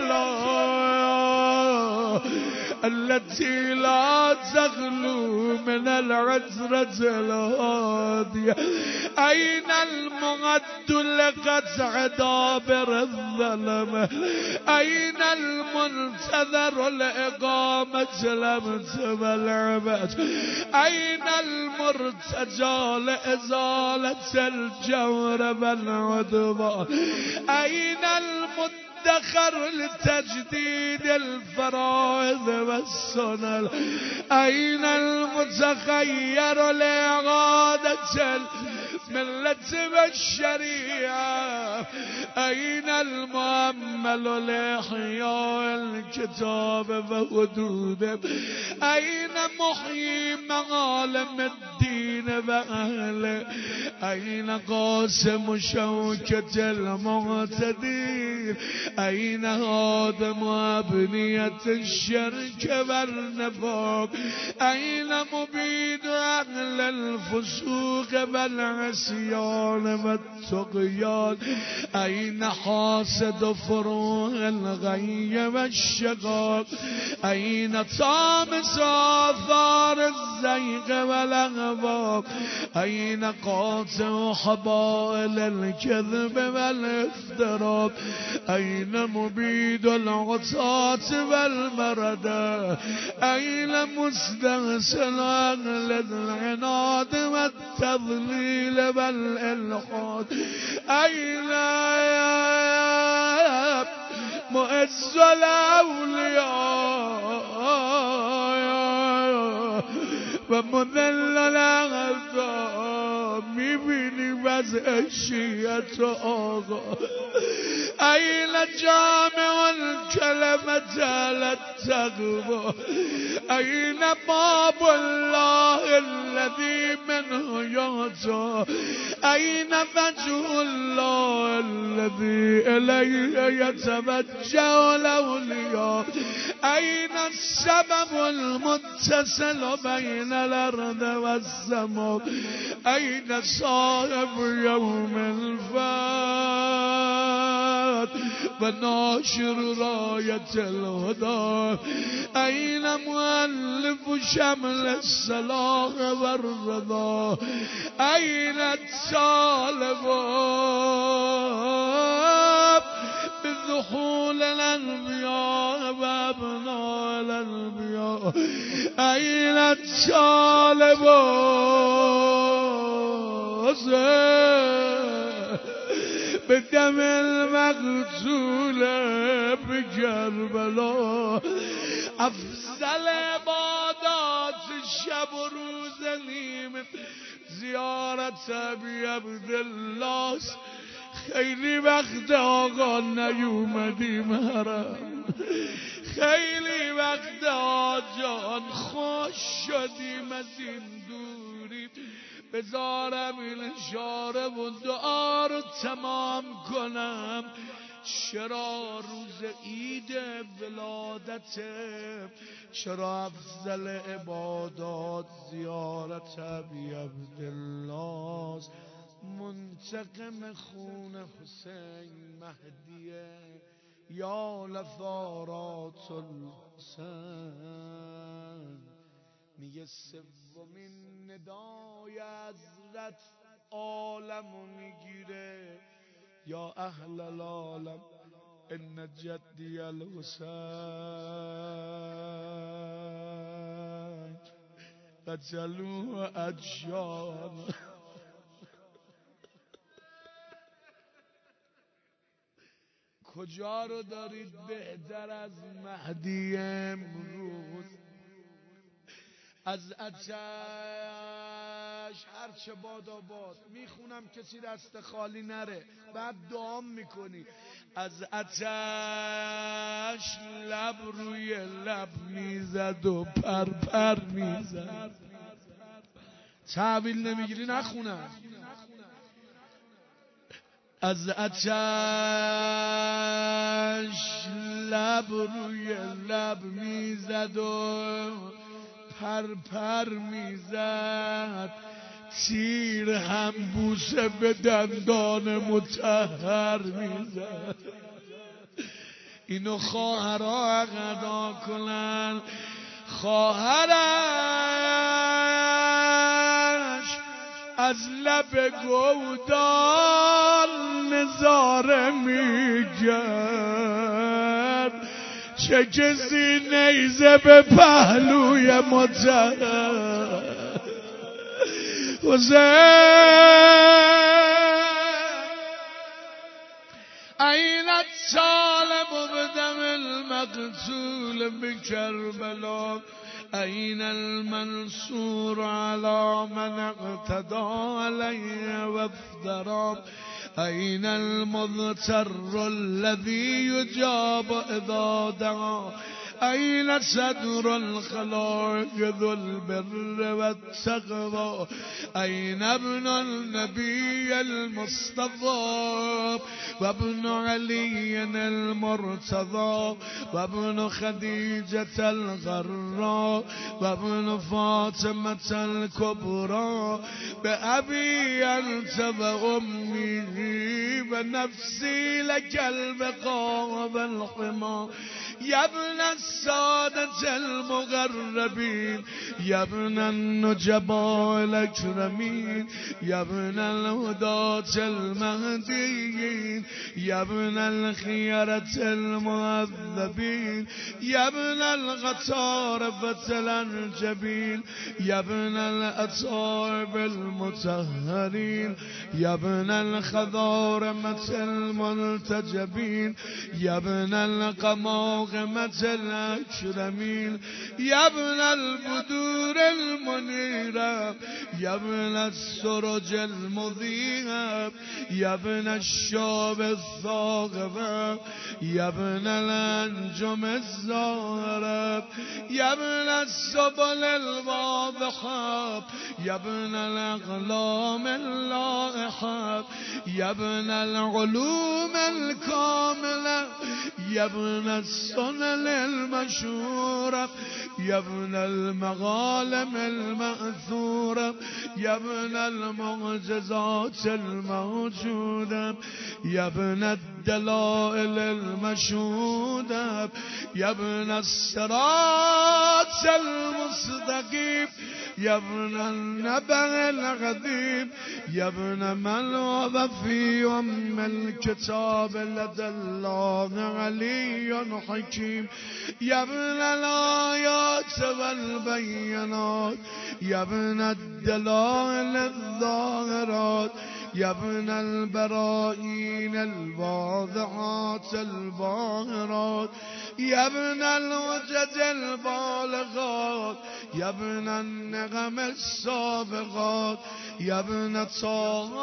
الله التي لا تخلو من العذرة الهادية؟ أين المعد لقطع دابر الظلمة؟ أين المنتظر لإقامة الأمت والعباد؟ أين المرتجى لإزالة الجور والعدوان؟ أين المد ادخر لتجديد الفرائض والسنن أين المتخير لإعادة الملة والشريعة أين المؤمل لإحياء الكتاب وحدوده أين محيي معالم الدين وأهله أين قاسم شوكة المعتدين أين هادم أبنية الشرك والنفاق أين مبيد أهل الفسوق والعصيان والطغيان أين حاسد فروع الغي والشقاق أين طامس آثار الزيغ والأغباق أين قاطع حبائل الكذب والافتراء أين مبيد العصاة والمردى أين مستغسل أهل العناد والتضليل والإلحاد أين يا مؤز الأولياء ومذل الأغضاء میبینی وضع الشیعة آقا أين جامع الكلمة على التقوى أين باب الله الذي منه يعطى أين وجه الله الذي إليه يتوجه الأولياء أين السبب المتصل بين الأرض والسماء أين صاحب يوم الفات وناشر راية الهدى أين مؤلف شمل الصلاح والرضا أين الطالب بذحول الأنبياء وأبناء الأنبياء أين الطالب بدم المقتول بكربلاء أفضل عبادات الشب روز نیم زیارت ابی عبدالله. خیلی وقت آقا نیومدیم حرم، خیلی وقت آجان خوش شدیم از این دوری. بذارم این اشاره و دعا رو تمام کنم. چرا روز عید ولادته، چرا افضل عبادات زیارت ابی عبدالله، منتقم خون حسین مهدیه یا لثارات الحسین. میگه سومین ندای حضرت عالمو میگیره، یا اهل العالم ان جدی الحسین قتلوا اجشان. کجا رو دارید بهتر از مهدی امروز؟ از اتش هرچه باد آباد میخونم کسی دست خالی نره، بعد دعام میکنی. از اتش لب روی لب میزد و پر پر میزد. تحویل نمیگیری نخونم. از اتش لب روی لب میزد و پر پر میزد. تیر هم بوسه به دندان مطهر میزد. اینو خواهرها اقدا کنن. خواهرش از لب گودال نظاره میگرد، چه کسی نیزه به پهلوی مطهر. حسین این الطالب المقتول بكربلاء أين المنصور على من اقتدى عليه وافترى أين المضطر الذي يجاب إذا دعا أين صدر الخلائق ذو البر والتقوى أين ابن النبي المصطفى وابن علي المرتضى وابن خديجة الغراء وابن فاطمة الكبرى بأبي أنت وأمي ونفسي لك البقاء والحمى يا ابن السادة المغربين يا ابن النجباء الأكرمين يا ابن الهداة المهديين يا ابن الخيرة المهذبين يا ابن الغطارفة الأنجبين يا ابن الأطائب المطهرين يا ابن الخضارمة الملتجبين يا ابن القماغمة الأكرمين يا ابن البدور المنيرة يا ابن السرج المضيئة يا ابن الشوب الثاقبة يا ابن الأنجم الزهرة يا ابن السبل الواضحة يا ابن الأقلام اللائحة يا ابن العلوم الكاملة يا ابن السنن المشهورة يا ابن المغالم المأثورة يا ابن المعجزات الموجودة يا ابن الدلائل المشهودة يا ابن الصراط المستقيم يا ابن النبأ العظيم يا ابن من وضع في أم الكتاب لدى الله علي حكيم يا ابن الآيات والبينات يا ابن الدلائل الظاهرات يا ابن البراهين الواضحات الباهرات يا ابن الوجد البالغات يا ابن النغم السابقات يا ابن طه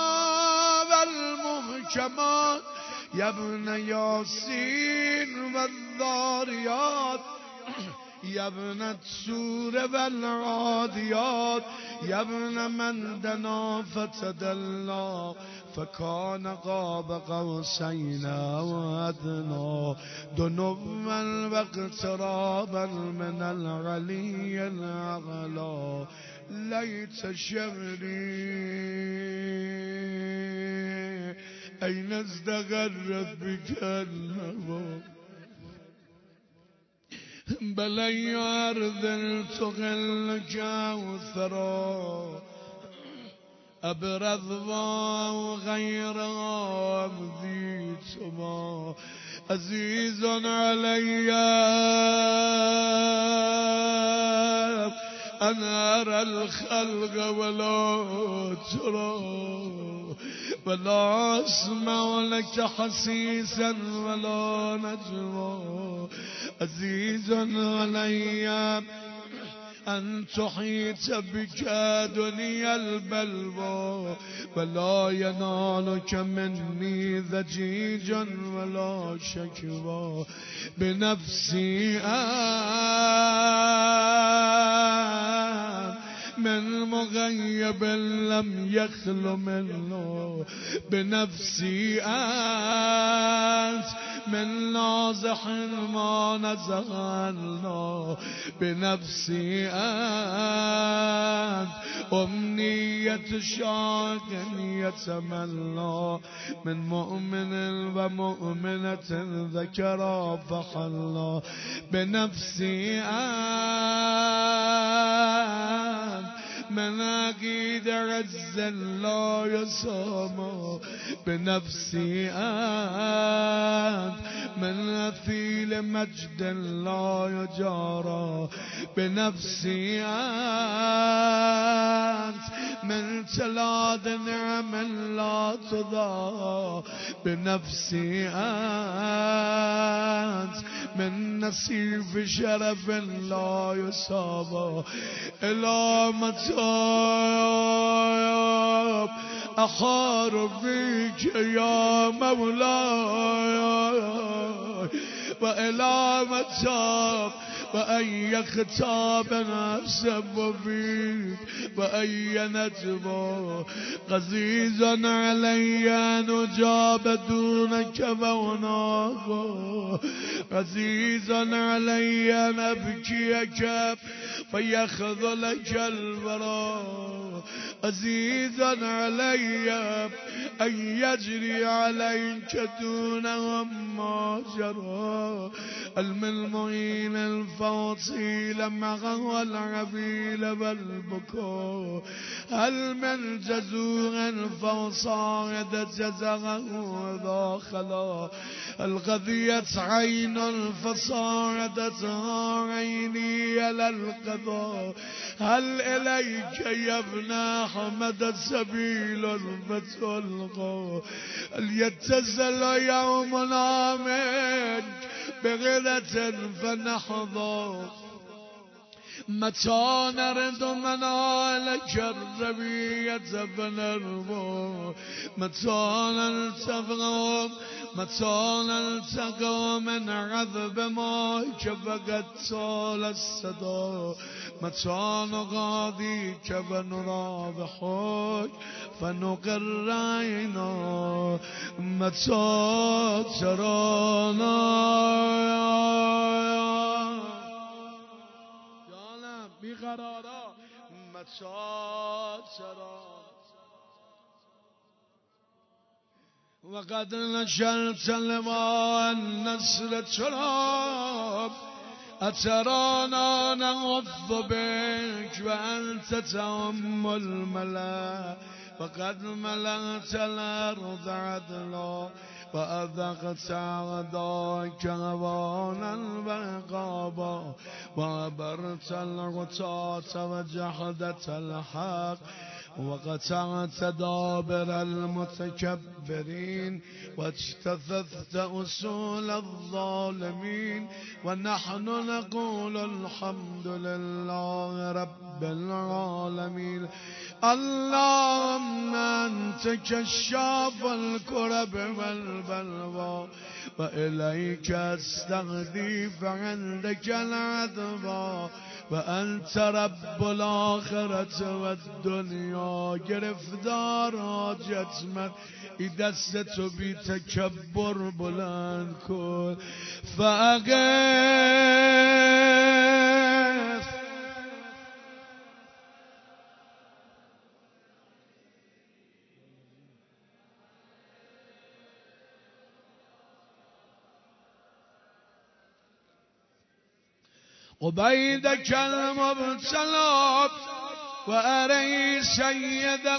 والمحكمات يا ابن ياسين والذاريات يا ابن السور والعاديات يا ابن من دنا فتدلى فكان قاب قوسين وأدنى دنوا واقترابا من العلي الأعلى ليت شعري أين ازدغرت بك النوى بل أي أرض تغل كوثرا أبرد وغيرها مذيتما عزيز علي أن أرى الخلق ولا ترى ولا أسمع لك حسيسا ولا نجوى عزيز علي أن تحيط بك دنيا البلوى ولا ينالك مني ضجيج ولا شكوى بنفسي أن من مغيب لم يخل منه بنفسي أنت من نازح ما نزغ الله بنفسي أنت أمنية شاق يتمنى من مؤمن ومؤمنة ذكرى فحلى بنفسي أنت من أكيد عز لا يصام بنفسي أنت من أثيل مجد لا يجارى بنفسي أنت من تلاد نعم لا تضاع بنفسي أنت من نصيف شرف لا يصاب إلى متى أخار فيك يا مولاي وإلى متى وأي خطاب أسب فيك وأي نجم غزيزا علي نجاب دونك موناك غزيزا علي نبكيك فيخذلك البراء عزيزا علي أن يجري عليك دونهم ما جرى الملمعين الفوصيل مغى العبيل والبكاء هل من جزوع فوصاعد جزغه ذا خلا الغذيت عين فصاعدت عيني على القضاء هل إليك يا ابن أحمد السبيل فتلقى هل يتزل يومنا منك بغدة فنحظى متى نرد منالك الربية فنرضى متى نلتقى متى نلتقى من عذب ماك فقد طال الصدى متى نغاديك فنرى بحوك فنقر عينا متى ترانا بقرارا متى ترانا وقد نشرت لما النصر تراب أترانا نغض بك وأنت تأم الملا وقد ملأت الأرض عدلا وأذقت عداك هوانا البقابا وعبرت الغطاة وجحدت الحق وقطعت دابر المتكبرين واجتثثت أصول الظالمين ونحن نقول الحمد لله رب العالمين اللهم أنت كشاف الكرب والبلوى وإليك أستغدي فعندك العذبى وأنت رب الآخرة والدنيا گرفتار حاجتمند دست تو بی تکبر بلند کن فاغث عبيدك المبتلى وأري سيده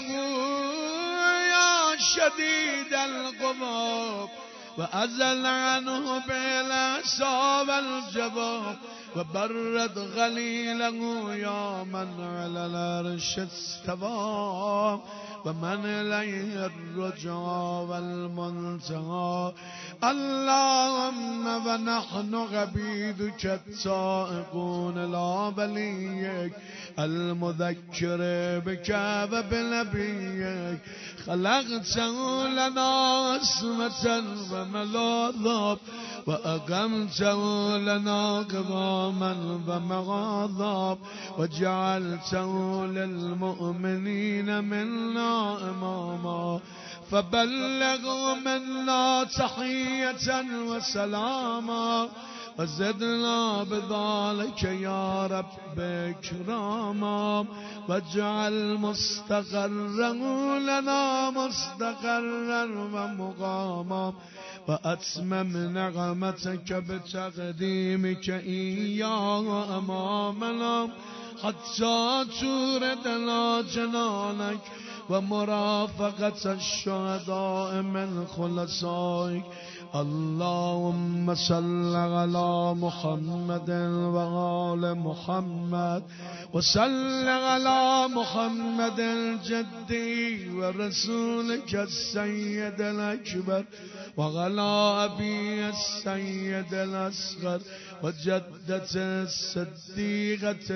يا شديد الغضب وأزل عنه بالأعصى والجباب وبرد غليله يا من على العرش استوى ومن إليه الرجوع والمنتهى اللهم ونحن عبيدك التائبون لا بليك المذكر بك وبنبيك خلقته لنا عصمة وملاذا وأقمته لنا قواما ومغاضا وجعلته للمؤمنين منا إماما فبلغوا منا تحية وسلاما وزدنا بذلك يا رب كراما واجعل مستقرا لنا مستقرا ومقاما وأتمم نعمتك بتقديمك إياه أمامنا حتى توردنا جنانك ومرافقة الشهداء من خلصائك اللهم صل على محمد وآل محمد وصل على محمد الجدي ورسولك السيد الأكبر وعلى أبي السيد الأصغر وجدة الصديقة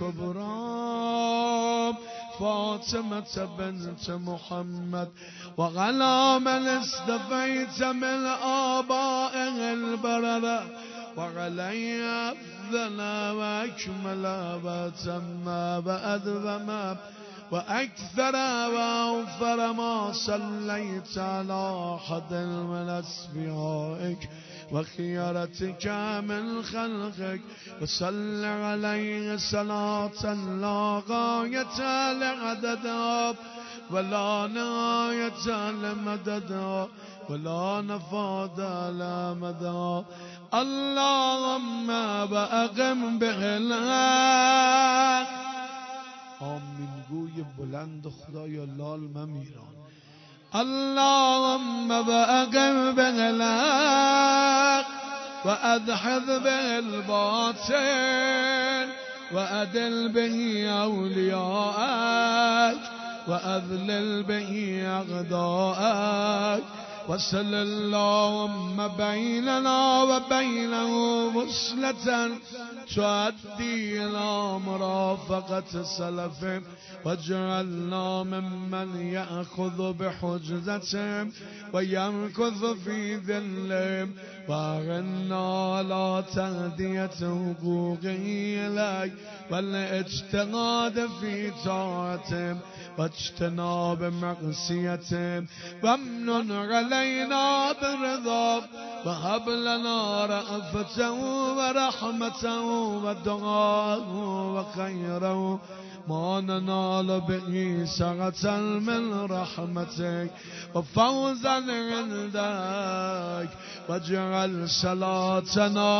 الكبرى فاطمة بنت محمد وعلى من اصطفيت من آبائه البررة وعلي أفضل وأكمل وأتم وأدوم وأكثر وأوفر ما صليت على أحد من أصفيائك وخيرتك من خلقك وصل عليه صلاة لا غاية لعددها ولا نهاية لمددها ولا نفاد لمدها اللهم بأقم به الحق. آمین گوی بلند خدایا لال ممیران. اللهم بأقم به الحق وأدحض به الباطل وأدل به أولياءك وأذلل به أعداءك وصل اللهم بيننا وبينه وصلة تؤدي إلى مرافقة سلفهم واجعلنا ممن يأخذ بحجزتهم ويمكث في ذلهم وأغنى على تهدية حقوقه إليك والاجتهاد في طاعتهم واجتناب معصيتهم وامنن علينا برضاك وهب لنا رأفته ورحمته ودعاءه وخيره ما ننال به سعة من رحمتك وفوزا عندك واجعل صلاتنا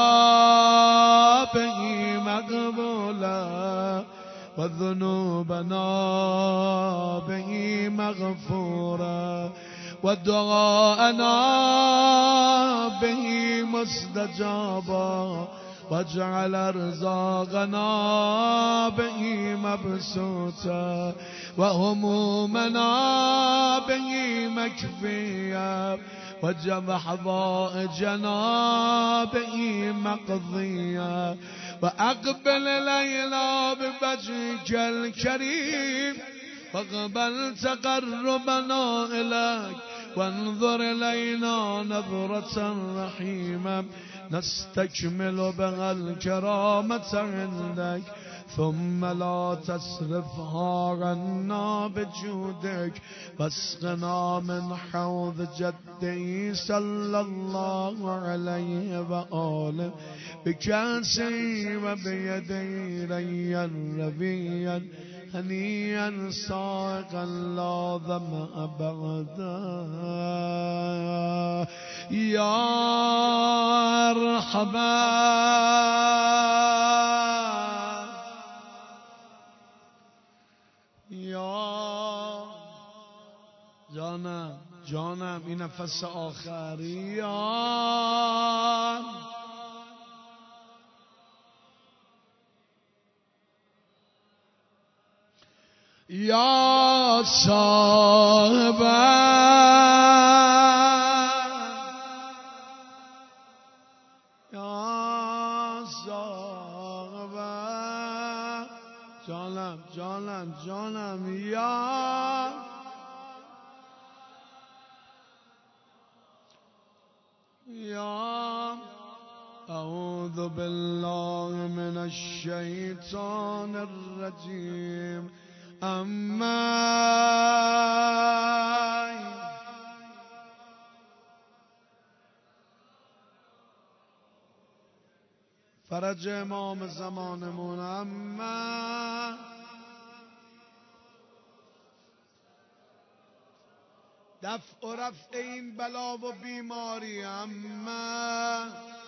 به مقبولا وذنوبنا به مغفورا ودعاءنا به مستجابا واجعل ارزاقنا به مبسوطا وهمومنا به مكفيا وجمع حوائجنا به مقضيا وأقبل إلينا بوجهك الكريم واقبل تقربنا إليك وانظر إلينا نظرة رحيمة نستكمل بها الكرامة عندك ثم لا تصرفها عنا بجودك واسقنا من حوض جده صلى الله عليه وآله بكاسه وبيديه ريا ربيا هنيا سائقا لا ظمأ بعدا يا ارحمن یا جانم جانم این نفس آخری یا یا صاحب یا صاحب جانم جانم جانم یا یا اعوذ بالله من الشیطان الرجیم اما فرج امام زمانمون اما دفع و رفع این بلا و بیماری اما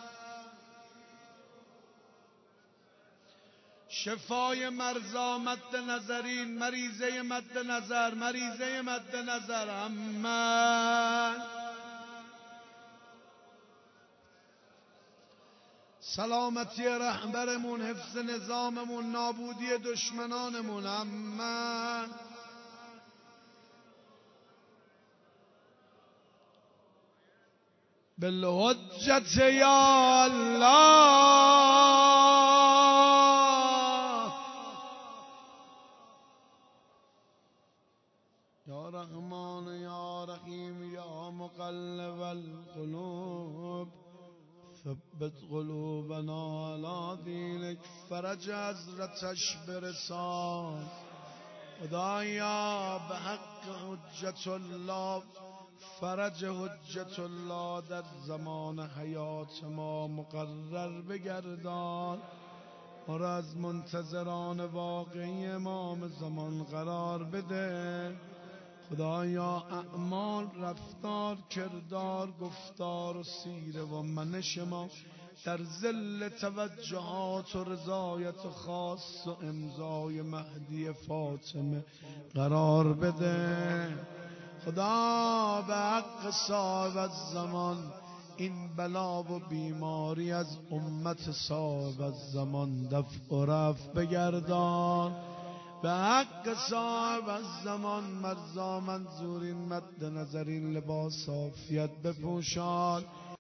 شفای مرزا مد نظرین مریضه مد نظر مریضه مد نظر اما سلامتی رهبرمون، حفظ نظاممون، نابودی دشمنانمون. اما بالحجت یا الله یا رحمان یا رحیم یا مقلب القلوب ثبت قلوبنا علی دینک. فرج حضرتش برسان خدایا به حق حجت الله، فرج حجت الله در زمان حیات ما مقرر بگردان. ما را از منتظران واقعی امام زمان قرار بده. خدایا اعمال، رفتار، کردار، گفتار و سیره و منش ما در ظل توجهات و رضایت خاص و امضای مهدی فاطمه قرار بده. خدا به حق صاحب الزمان این بلا و بیماری از امت صاحب الزمان دفع و رفع بگردان. به حق صاحب الزمان مرزا منظورین مد نظرین لباس عافیت بپوشان.